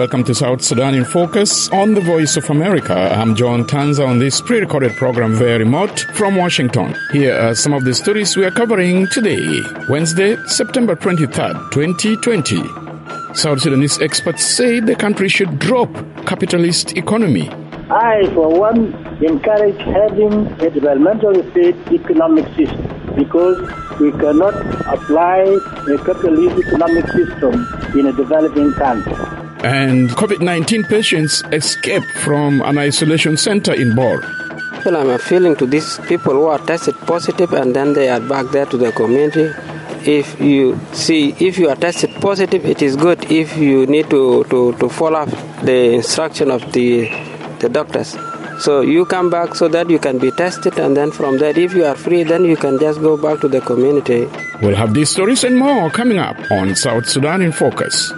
welcome to South Sudan in Focus on the Voice of America. I'm John Tanza on this pre-recorded program via remote from Washington. Here are some of the stories we are covering today, Wednesday, September 23rd, 2020. South Sudanese experts say the country should drop capitalist economy. I, for one, encourage having a developmental state economic system because we cannot apply a capitalist economic system in a developing country. And COVID-19 patients escape from an isolation center in Bor. Well, I'm appealing to these people who are tested positive and then they are back there to the community. If you are tested positive, it is good if you need to follow up the instruction of the doctors. So you come back so that you can be tested, and then from that, if you are free, then you can just go back to the community. We'll have these stories and more coming up on South Sudan in Focus.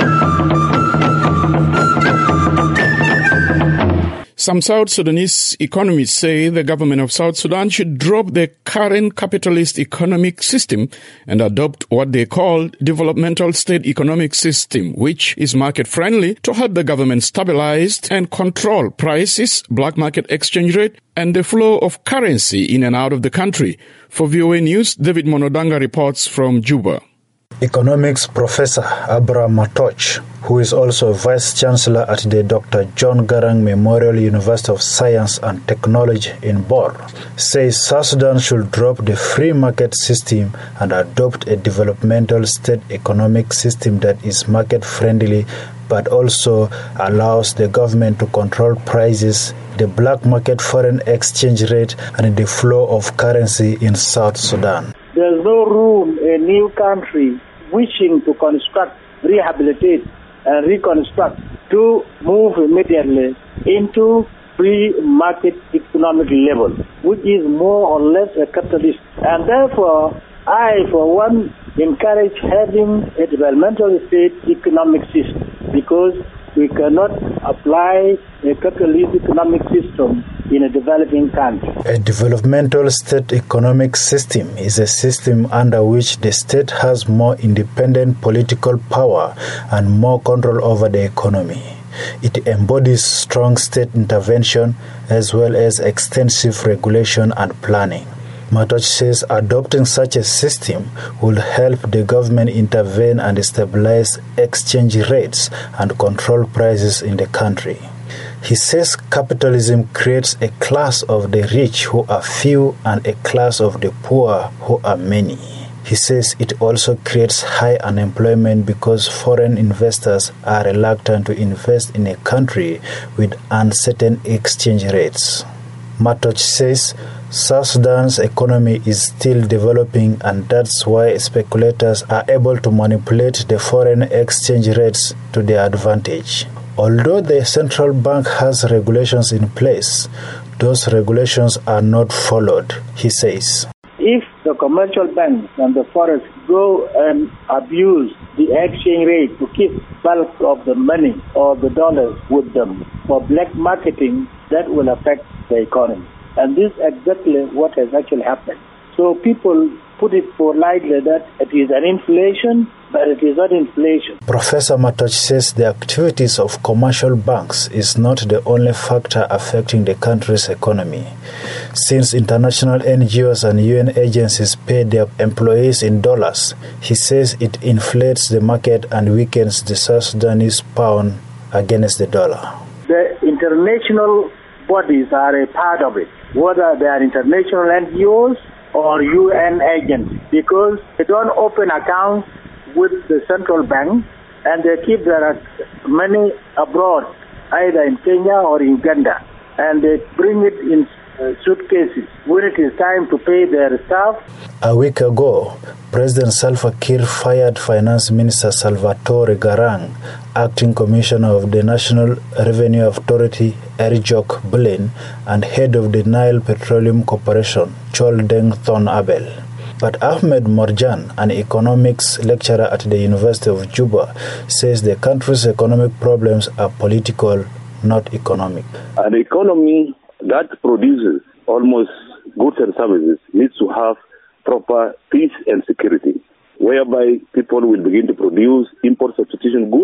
Some South Sudanese economists say the government of South Sudan should drop the current capitalist economic system and adopt what they call developmental state economic system, which is market-friendly to help the government stabilize and control prices, black market exchange rate, and the flow of currency in and out of the country. For VOA News, David Monodanga reports from Juba. Economics Professor Abraham Matoch, who is also Vice Chancellor at the Dr. John Garang Memorial University of Science and Technology in Bor, says South Sudan should drop the free market system and adopt a developmental state economic system that is market-friendly but also allows the government to control prices, the black market foreign exchange rate, and the flow of currency in South Sudan. There's no room in a new country wishing to construct, rehabilitate, and reconstruct to move immediately into free market economic level, which is more or less a capitalist. And therefore, I, for one, encourage having a developmental state economic system because we cannot apply a capitalist economic system in a developing country. A developmental state economic system is a system under which the state has more independent political power and more control over the economy. It embodies strong state intervention as well as extensive regulation and planning. Matoch says adopting such a system will help the government intervene and stabilize exchange rates and control prices in the country. He says capitalism creates a class of the rich who are few and a class of the poor who are many. He says it also creates high unemployment because foreign investors are reluctant to invest in a country with uncertain exchange rates. Matoch says South Sudan's economy is still developing, and that's why speculators are able to manipulate the foreign exchange rates to their advantage. Although the central bank has regulations in place, those regulations are not followed, he says. If the commercial banks and the forests go and abuse the exchange rate to keep bulk of the money or the dollars with them for black marketing, that will affect the economy. And this is exactly what has actually happened. So people put it politely that it is an inflation, but it is not inflation. Professor Matoch says the activities of commercial banks is not the only factor affecting the country's economy. Since international NGOs and UN agencies pay their employees in dollars, he says it inflates the market and weakens the South Sudanese pound against the dollar. The international bodies are a part of it, whether they are international NGOs or UN agents, because they don't open accounts with the central bank and they keep their money abroad, either in Kenya or in Uganda, and they bring it in suitcases when it is time to pay their staff. A week ago, President Salva Kiir fired Finance Minister Salvatore Garang, Acting Commissioner of the National Revenue Authority Erjok Blin, and Head of the Nile Petroleum Corporation Chol Deng Thon Abel. But Ahmed Morjan, an economics lecturer at the University of Juba, says the country's economic problems are political, not economic. An economy that produces almost goods and services needs to have proper peace and security, whereby people will begin to produce import substitution goods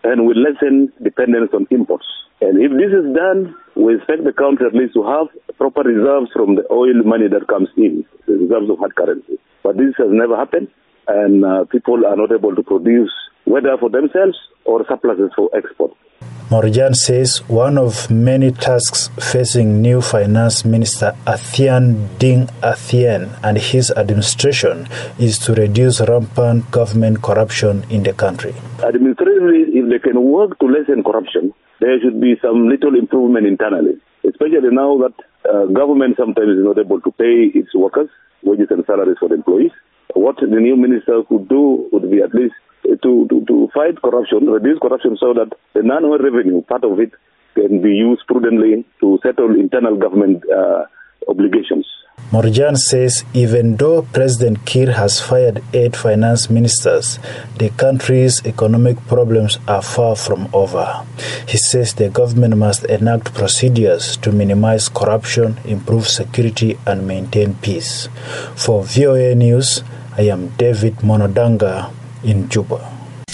and will lessen dependence on imports. And if this is done, we expect the country at least to have proper reserves from the oil money that comes in, the reserves of hard currency. But this has never happened, and people are not able to produce, whether for themselves or surpluses for export. Morjan says one of many tasks facing new Finance Minister Athian Ding Athian and his administration is to reduce rampant government corruption in the country. Administratively, if they can work to lessen corruption, there should be some little improvement internally, especially now that government sometimes is not able to pay its workers wages and salaries for the employees. What the new minister could do would be at least to fight corruption, reduce corruption so that the non-oil revenue, part of it, can be used prudently to settle internal government obligations. Morjan says even though President Kiir has fired 8 finance ministers, the country's economic problems are far from over. He says the government must enact procedures to minimize corruption, improve security, and maintain peace. For VOA News, I am David Monodanga in Juba.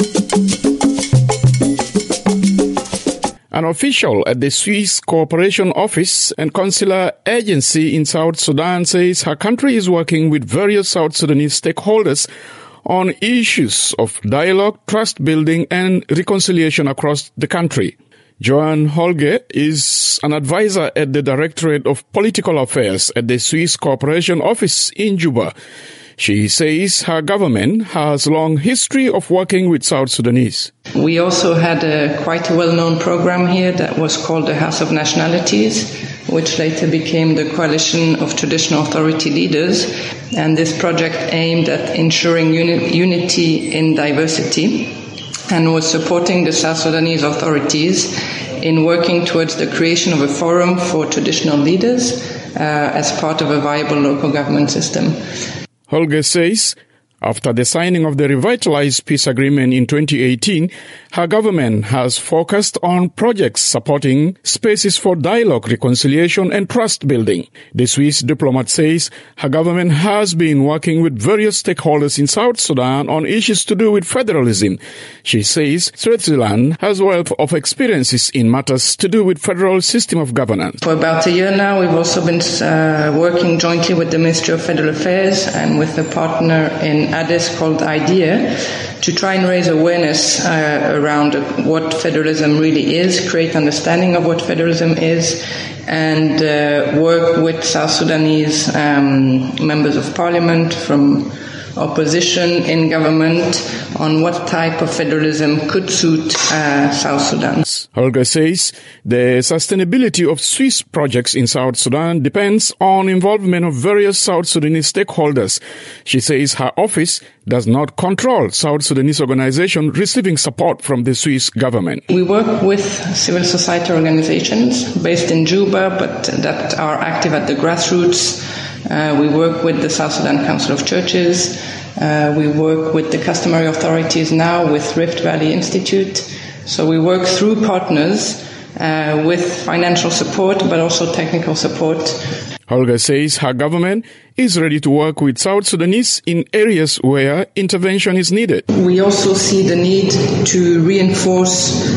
An official at the Swiss Cooperation Office and Consular Agency in South Sudan says her country is working with various South Sudanese stakeholders on issues of dialogue, trust building, and reconciliation across the country. Joan Holge is an advisor at the Directorate of Political Affairs at the Swiss Cooperation Office in Juba. She says her government has a long history of working with South Sudanese. We also had quite a well-known program here that was called the House of Nationalities, which later became the Coalition of Traditional Authority Leaders. And this project aimed at ensuring unity in diversity and was supporting the South Sudanese authorities in working towards the creation of a forum for traditional leaders as part of a viable local government system. Holger says after the signing of the revitalized peace agreement in 2018, her government has focused on projects supporting spaces for dialogue, reconciliation, and trust building. The Swiss diplomat says her government has been working with various stakeholders in South Sudan on issues to do with federalism. She says Switzerland has a wealth of experiences in matters to do with federal system of governance. For about a year now, we've also been working jointly with the Ministry of Federal Affairs and with a partner in Addis called IDEA to try and raise awareness around what federalism really is, create understanding of what federalism is, and work with South Sudanese members of parliament from opposition in government on what type of federalism could suit South Sudan. Holger says the sustainability of Swiss projects in South Sudan depends on involvement of various South Sudanese stakeholders. She says her office does not control South Sudanese organizations receiving support from the Swiss government. We work with civil society organizations based in Juba, but that are active at the grassroots. We work with the South Sudan Council of Churches. We work with the customary authorities now with Rift Valley Institute. So we work through partners with financial support, but also technical support. Holger says her government is ready to work with South Sudanese in areas where intervention is needed. We also see the need to reinforce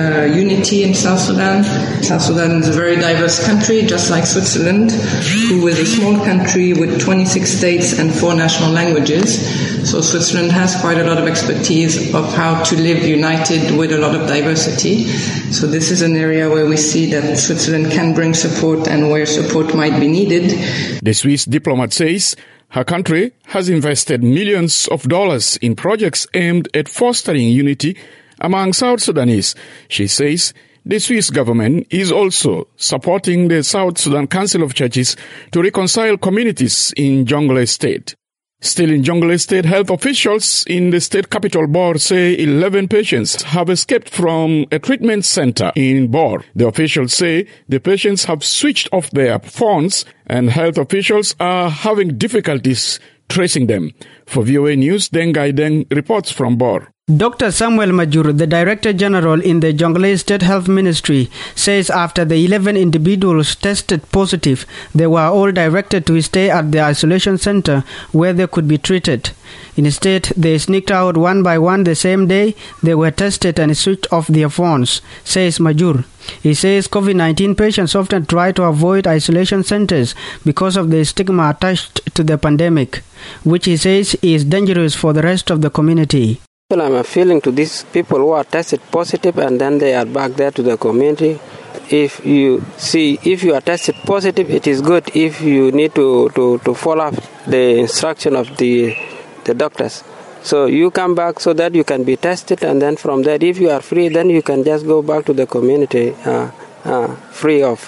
unity in South Sudan. South Sudan is a very diverse country, just like Switzerland, who is a small country with 26 states and 4 national languages. So Switzerland has quite a lot of expertise of how to live united with a lot of diversity. So this is an area where we see that Switzerland can bring support and where support might be needed. The Swiss diplomat says her country has invested millions of dollars in projects aimed at fostering unity among South Sudanese. She says the Swiss government is also supporting the South Sudan Council of Churches to reconcile communities in Jonglei State. Still in Jonglei State, health officials in the state capital Bor say 11 patients have escaped from a treatment center in Bor. The officials say the patients have switched off their phones and health officials are having difficulties tracing them. For VOA News, Dengai Deng reports from Bor. Dr. Samuel Majur, the Director General in the Jonglei State Health Ministry, says after the 11 individuals tested positive, they were all directed to stay at the isolation center where they could be treated. Instead, they sneaked out one by one the same day they were tested and switched off their phones, says Majur. He says COVID-19 patients often try to avoid isolation centers because of the stigma attached to the pandemic, which he says is dangerous for the rest of the community. Well, I'm appealing to these people who are tested positive and then they are back there to the community. If you are tested positive, it is good if you need to follow up the instruction of the doctors. So you come back so that you can be tested, and then from that, if you are free, then you can just go back to the community free of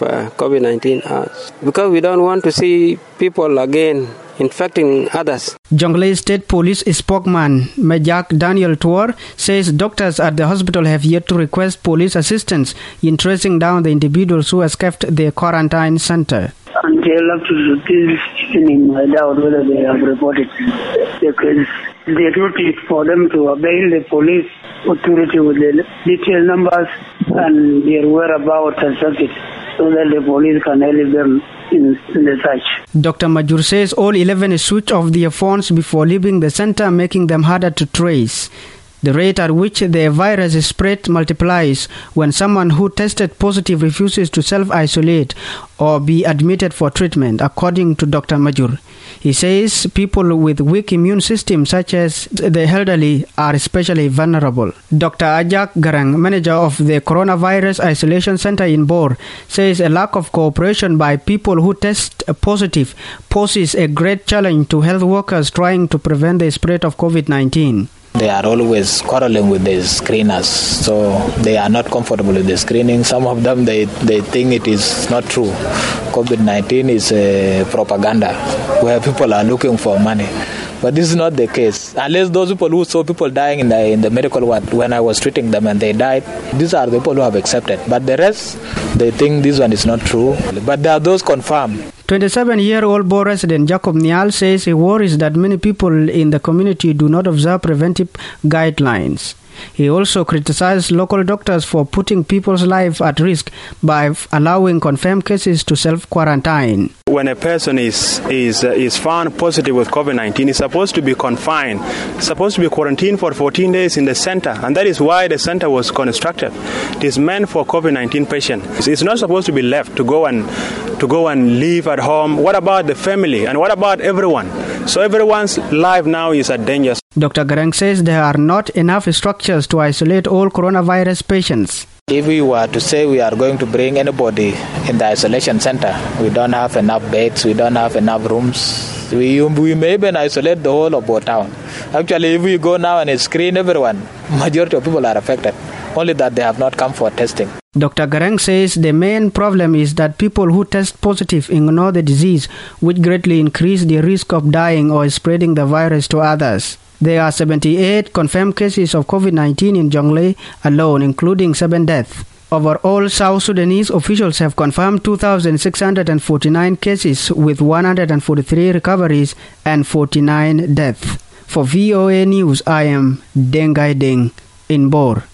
COVID-19. Because we don't want to see people again infecting others. Jonglei State Police spokesman Majak Daniel Tuor says doctors at the hospital have yet to request police assistance in tracing down the individuals who escaped the quarantine center. Until up to this evening, I doubt whether they have reported because the duty is for them to avail the police authority with the detailed numbers and their whereabouts and subject so that the police can help them in the search. Dr. Majur says all 11 switched off their phones before leaving the center, making them harder to trace. The rate at which the virus spread multiplies when someone who tested positive refuses to self-isolate or be admitted for treatment, according to Dr. Majur. He says people with weak immune systems, such as the elderly, are especially vulnerable. Dr. Ajak Garang, manager of the Coronavirus Isolation Center in Bor, says a lack of cooperation by people who test positive poses a great challenge to health workers trying to prevent the spread of COVID-19. They are always quarreling with the screeners, so they are not comfortable with the screening. Some of them, they think it is not true. COVID-19 is a propaganda where people are looking for money. But this is not the case. Unless those people who saw people dying in the medical ward when I was treating them and they died, these are the people who have accepted. But the rest, they think this one is not true. But there are those confirmed. 27-year-old Bor resident Jacob Nial says he worries that many people in the community do not observe preventive guidelines. He also criticized local doctors for putting people's lives at risk by allowing confirmed cases to self-quarantine. When a person is found positive with COVID-19, is supposed to be confined, supposed to be quarantined for 14 days in the center, and that is why the center was constructed. It is meant for COVID-19 patients. It's not supposed to be left to go and live at home. What about the family, and what about everyone? So everyone's life now is at danger. Dr. Garang says there are not enough structures to isolate all coronavirus patients. If we were to say we are going to bring anybody in the isolation center, we don't have enough beds, we don't have enough rooms. We may even isolate the whole of our town. Actually, if we go now and screen everyone, majority of people are affected. Only that they have not come for testing. Dr. Garang says the main problem is that people who test positive ignore the disease, which greatly increase the risk of dying or spreading the virus to others. There are 78 confirmed cases of COVID-19 in Jonglei alone, including 7 deaths. Overall, South Sudanese officials have confirmed 2,649 cases with 143 recoveries and 49 deaths. For VOA News, I am Dengai Deng in Bor.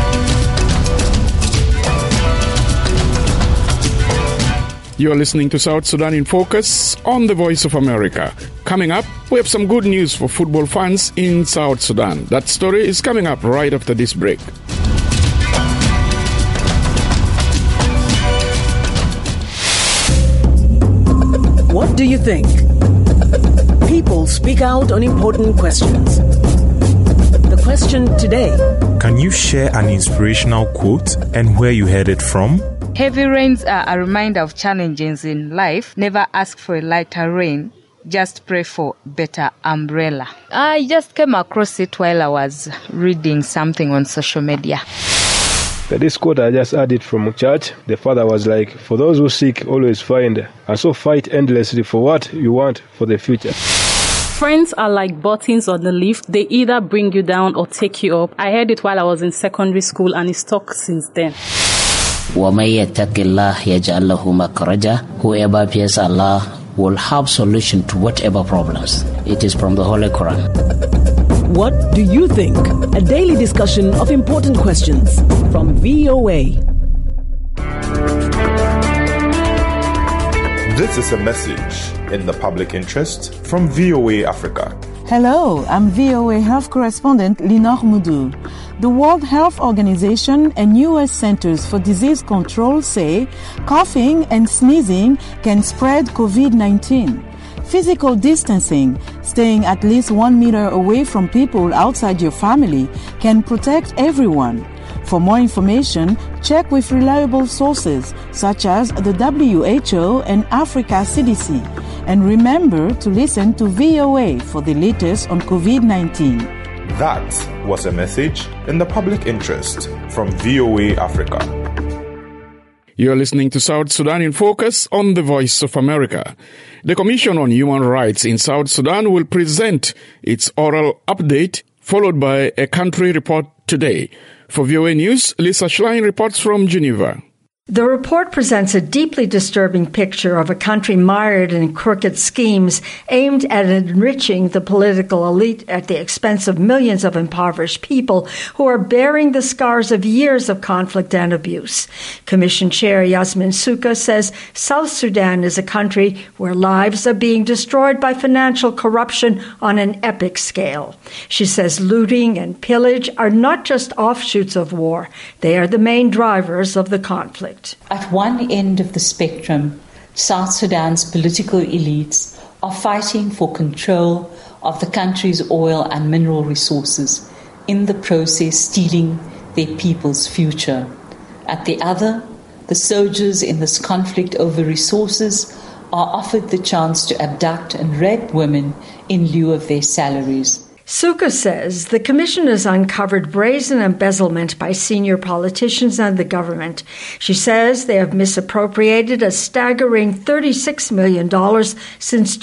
You are listening to South Sudan in Focus on the Voice of America. Coming up, we have some good news for football fans in South Sudan. That story is coming up right after this break. What do you think? People speak out on important questions. The question today: can you share an inspirational quote and where you heard it from? Heavy rains are a reminder of challenges in life. Never ask for a lighter rain. Just pray for better umbrella. I just came across it while I was reading something on social media. This quote I just added from church. The father was like, for those who seek, always find. And so fight endlessly for what you want for the future. Friends are like buttons on the lift. They either bring you down or take you up. I heard it while I was in secondary school and it's stuck since then. وَمَن يَتَّقِ اللَّهَ يَجْعَل لَّهُ مَخْرَجًا. Whoever fears Allah will have solution to whatever problems. It is from the Holy Quran. What do you think? A daily discussion of important questions from VOA. This is a message in the public interest from VOA Africa. Hello, I'm VOA Health Correspondent Linor Moudou. The World Health Organization and U.S. Centers for Disease Control say coughing and sneezing can spread COVID-19. Physical distancing, staying at least 1 meter away from people outside your family, can protect everyone. For more information, check with reliable sources such as the WHO and Africa CDC. And remember to listen to VOA for the latest on COVID-19. That was a message in the public interest from VOA Africa. You're listening to South Sudan in Focus on the Voice of America. The Commission on Human Rights in South Sudan will present its oral update, followed by a country report today. For VOA News, Lisa Schlein reports from Geneva. The report presents a deeply disturbing picture of a country mired in crooked schemes aimed at enriching the political elite at the expense of millions of impoverished people who are bearing the scars of years of conflict and abuse. Commission Chair Yasmin Souka says South Sudan is a country where lives are being destroyed by financial corruption on an epic scale. She says looting and pillage are not just offshoots of war. They are the main drivers of the conflict. At one end of the spectrum, South Sudan's political elites are fighting for control of the country's oil and mineral resources, in the process stealing their people's future. At the other, the soldiers in this conflict over resources are offered the chance to abduct and rape women in lieu of their salaries. Souka says the Commission has uncovered brazen embezzlement by senior politicians and the government. She says they have misappropriated a staggering $36 million since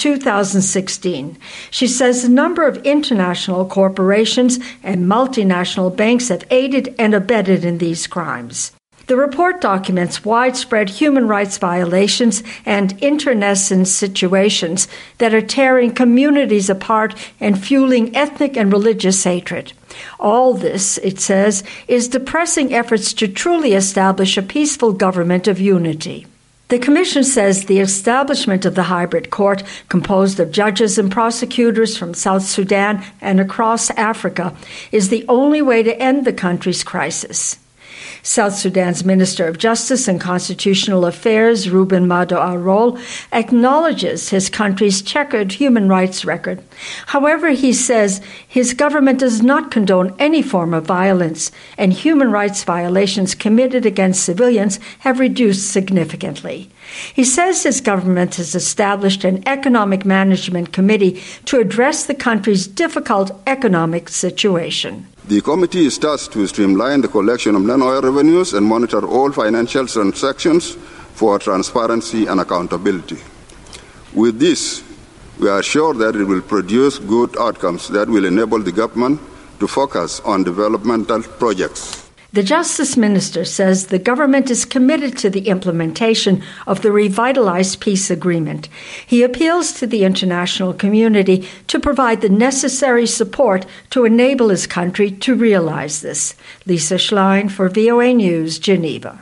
2016. She says a number of international corporations and multinational banks have aided and abetted in these crimes. The report documents widespread human rights violations and internecine situations that are tearing communities apart and fueling ethnic and religious hatred. All this, it says, is depressing efforts to truly establish a peaceful government of unity. The Commission says the establishment of the hybrid court, composed of judges and prosecutors from South Sudan and across Africa, is the only way to end the country's crisis. South Sudan's Minister of Justice and Constitutional Affairs, Ruben Mado Arol, acknowledges his country's checkered human rights record. However, he says his government does not condone any form of violence, and human rights violations committed against civilians have reduced significantly. He says his government has established an economic management committee to address the country's difficult economic situation. The committee is tasked to streamline the collection of non-oil revenues and monitor all financial transactions for transparency and accountability. With this, we are sure that it will produce good outcomes that will enable the government to focus on developmental projects. The Justice Minister says the government is committed to the implementation of the revitalized peace agreement. He appeals to the international community to provide the necessary support to enable his country to realize this. Lisa Schlein for VOA News, Geneva.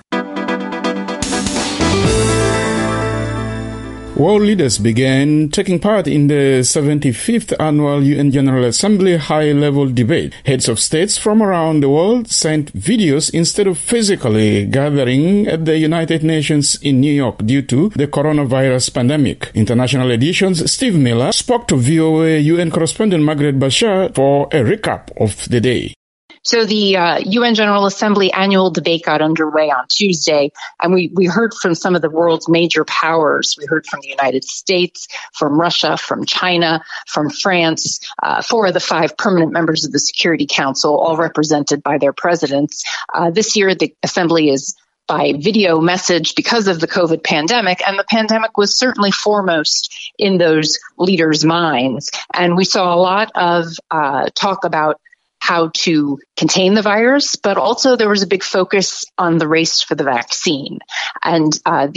World leaders began taking part in the 75th Annual UN General Assembly high-level debate. Heads of states from around the world sent videos instead of physically gathering at the United Nations in New York due to the coronavirus pandemic. International Edition's Steve Miller spoke to VOA UN correspondent Margaret Bashar for a recap of the day. So the UN General Assembly annual debate got underway on Tuesday, and we heard from some of the world's major powers. We heard from the United States, from Russia, from China, from France, 4 of the 5 permanent members of the Security Council, all represented by their presidents. This year, the Assembly is by video message because of the COVID pandemic, and the pandemic was certainly foremost in those leaders' minds. And we saw a lot of talk about how to contain the virus, but also there was a big focus on the race for the vaccine. And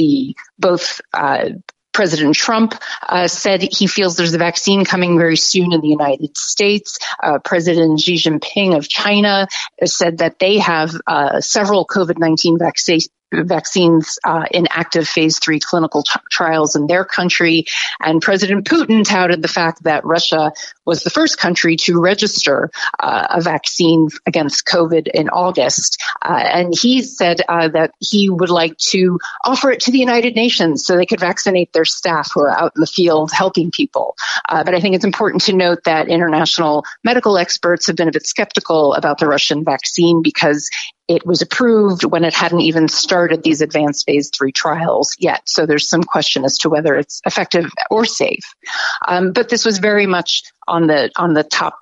President Trump said he feels there's a vaccine coming very soon in the United States. President Xi Jinping of China said that they have several COVID-19 vaccines in active phase 3 clinical trials in their country. And President Putin touted the fact that Russia was the first country to register a vaccine against COVID in August. And he said that he would like to offer it to the United Nations so they could vaccinate their staff who are out in the field helping people. But I think it's important to note that international medical experts have been a bit skeptical about the Russian vaccine because it was approved when it hadn't even started these advanced phase 3 trials yet. So there's some question as to whether it's effective or safe. But this was very much on the top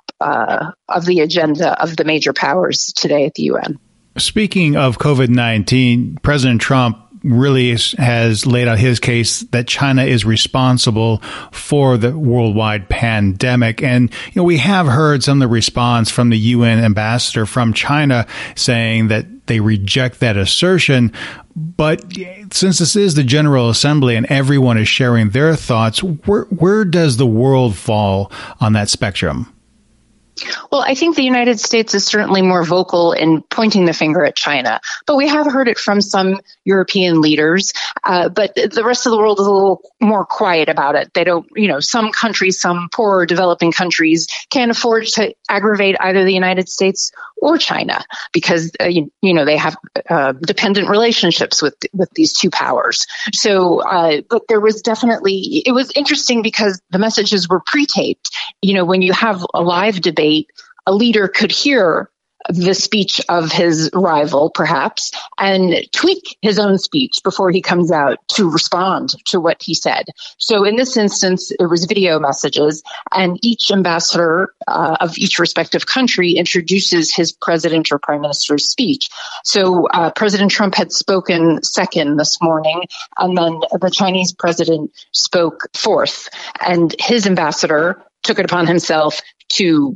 of the agenda of the major powers today at the UN. Speaking of COVID-19, President Trump really has laid out his case that China is responsible for the worldwide pandemic. And, we have heard some of the response from the UN ambassador from China saying that they reject that assertion. But since this is the General Assembly and everyone is sharing their thoughts, where does the world fall on that spectrum? Well, I think the United States is certainly more vocal in pointing the finger at China, but we have heard it from some European leaders. But the rest of the world is a little more quiet about it. They don't, some countries, some poorer developing countries can't afford to aggravate either the United States or China because, they have dependent relationships with these two powers. So, but there was definitely, it was interesting because the messages were pre-taped. When you have a live debate, a leader could hear the speech of his rival, perhaps, and tweak his own speech before he comes out to respond to what he said. So in this instance, it was video messages, and each ambassador of each respective country introduces his president or prime minister's speech. So President Trump had spoken second this morning, and then the Chinese president spoke fourth, and his ambassador took it upon himself to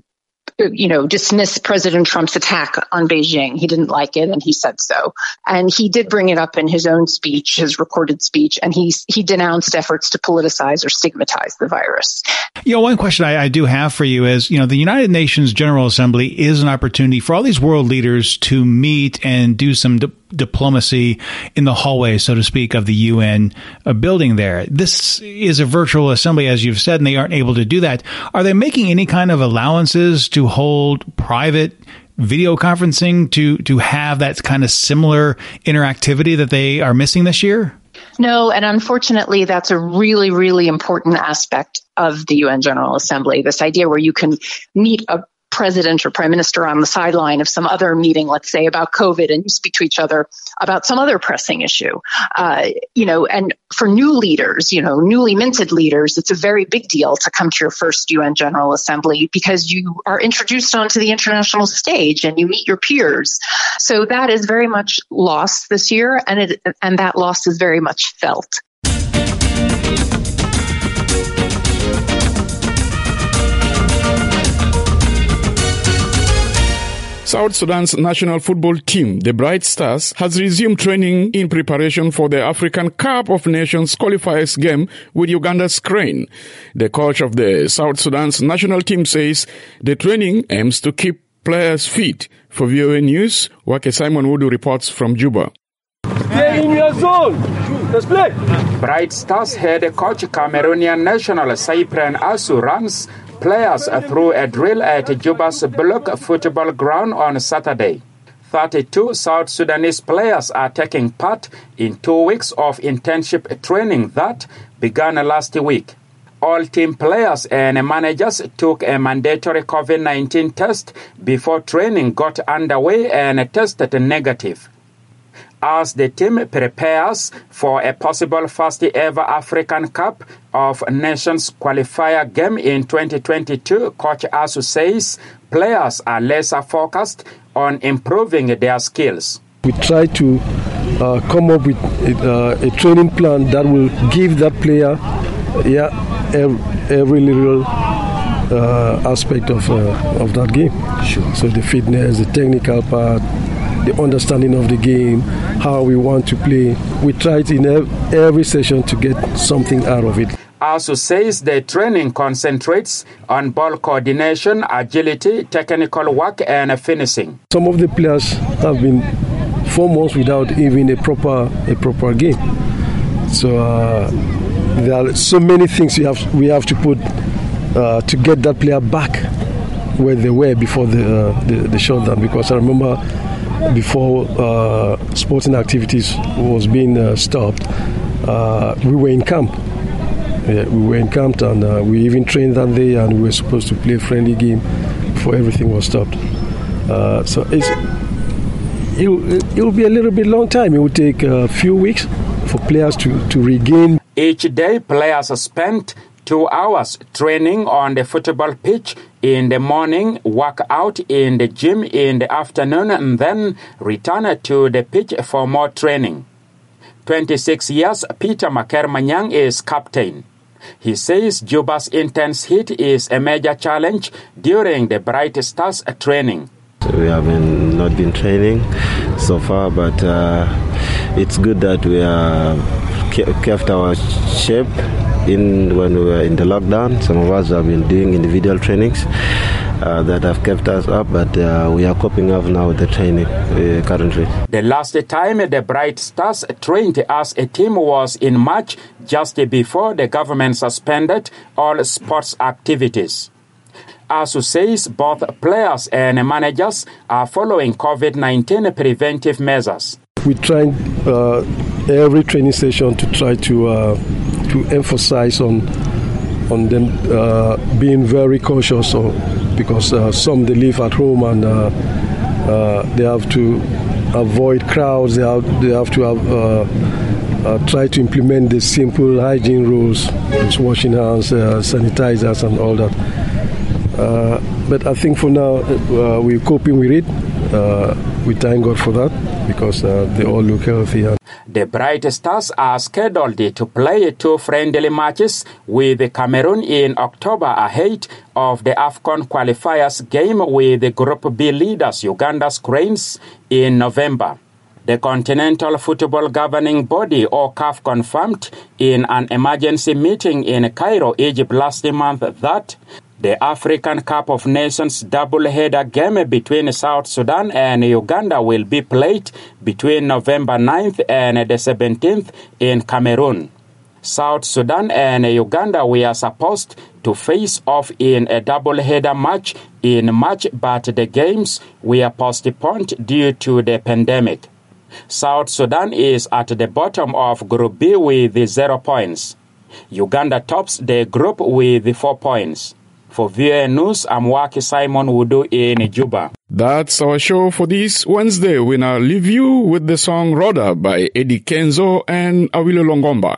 dismiss President Trump's attack on Beijing. He didn't like it, and he said so. And he did bring it up in his own speech, his recorded speech, and he denounced efforts to politicize or stigmatize the virus. One question I do have for you is, the United Nations General Assembly is an opportunity for all these world leaders to meet and do some diplomacy in the hallway, so to speak, of the UN building there. This is a virtual assembly, as you've said, and they aren't able to do that. Are they making any kind of allowances to hold private video conferencing to have that kind of similar interactivity that they are missing this year? No, and unfortunately, that's a really, really important aspect of the UN General Assembly, this idea where you can meet a president or prime minister on the sideline of some other meeting, let's say about COVID, and you speak to each other about some other pressing issue. And for new leaders, newly minted leaders, it's a very big deal to come to your first UN General Assembly because you are introduced onto the international stage and you meet your peers. So that is very much lost this year, and that loss is very much felt. South Sudan's national football team, the Bright Stars, has resumed training in preparation for the African Cup of Nations qualifiers game with Uganda's Crane. The coach of the South Sudan's national team says the training aims to keep players fit. For VOA News, Wake Simon Wudu reports from Juba. Stay in your zone. Let's play. Bright Stars head coach Cameroonian national Cyprien Asu runs players through a drill at Juba's Block football ground on Saturday. 32 South Sudanese players are taking part in 2 weeks of internship training that began last week. All team players and managers took a mandatory COVID-19 test before training got underway and tested negative. As the team prepares for a possible first-ever African Cup of Nations qualifier game in 2022, Coach Asu says players are less focused on improving their skills. We try to come up with a training plan that will give that player every little aspect of that game. Sure. So the fitness, the technical part, the understanding of the game, how we want to play. We try in every session to get something out of it. Asu says the training concentrates on ball coordination, agility, technical work, and finishing. Some of the players have been 4 months without even a proper game. So there are so many things we have to put to get that player back where they were before the shutdown. Because I remember before sporting activities was being stopped, we were in camp. Yeah, we were in camp and we even trained that day, and we were supposed to play a friendly game before everything was stopped. So it will be a little bit long time. It will take a few weeks for players to regain. Each day, players spent 2 hours training on the football pitch in the morning, work out in the gym in the afternoon, and then return to the pitch for more training. 26 years, Peter Makermanyang is captain. He says Juba's intense heat is a major challenge during the Bright Stars training. We have not been training so far, but it's good that we kept our shape when we were in the lockdown. Some of us have been doing individual trainings that have kept us up, but we are coping up now with the training currently. The last time the Bright Stars trained as a team was in March, just before the government suspended all sports activities. ASU says both players and managers are following COVID-19 preventive measures. We try every training session to try to emphasize on them being very cautious, because some they live at home and they have to avoid crowds. They have to try to implement the simple hygiene rules, washing hands, sanitizers, and all that. But I think for now we're coping with it. We thank God for that, because they all look healthy. The Bright Stars are scheduled to play 2 friendly matches with Cameroon in October ahead of the AFCON qualifiers game with the Group B leaders Uganda's Cranes in November. The Continental Football Governing Body, or CAF, confirmed in an emergency meeting in Cairo, Egypt last month that the African Cup of Nations double-header game between South Sudan and Uganda will be played between November 9th and the 17th in Cameroon. South Sudan and Uganda were supposed to face off in a double-header match in March, but the games were postponed due to the pandemic. South Sudan is at the bottom of Group B with 0 points. Uganda tops the group with 4 points. For VOA News, I'm Waki Simon Wudu in Juba. That's our show for this Wednesday. We now leave you with the song Rhoda by Eddie Kenzo and Awilo Longomba.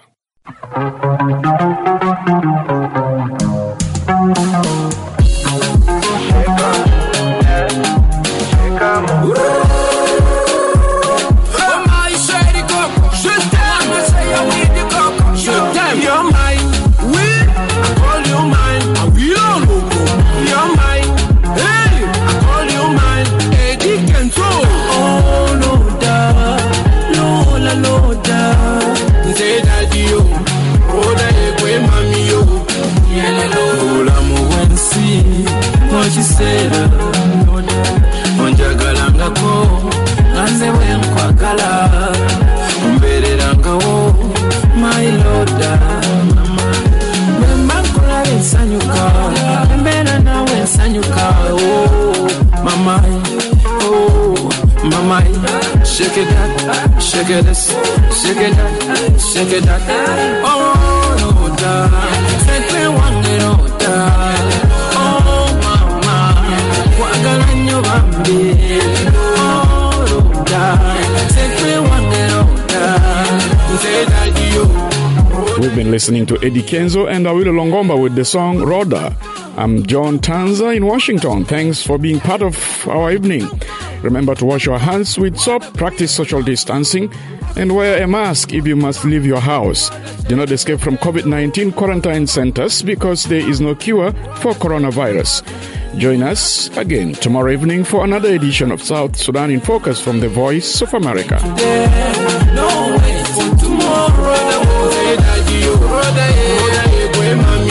Shake it that, shake it this, shake it that, shake it that. Oh, no, da, take me one little da. Oh, mama, wagalanyo bambi. Oh, no, da, take me one little da. Say that you. We've been listening to Eddie Kenzo and Awilo Longomba with the song Rhoda. I'm John Tanza in Washington. Thanks for being part of our evening. Remember to wash your hands with soap, practice social distancing, and wear a mask if you must leave your house. Do not escape from COVID-19 quarantine centers because there is no cure for coronavirus. Join us again tomorrow evening for another edition of South Sudan in Focus from the Voice of America. No wait for tomorrow.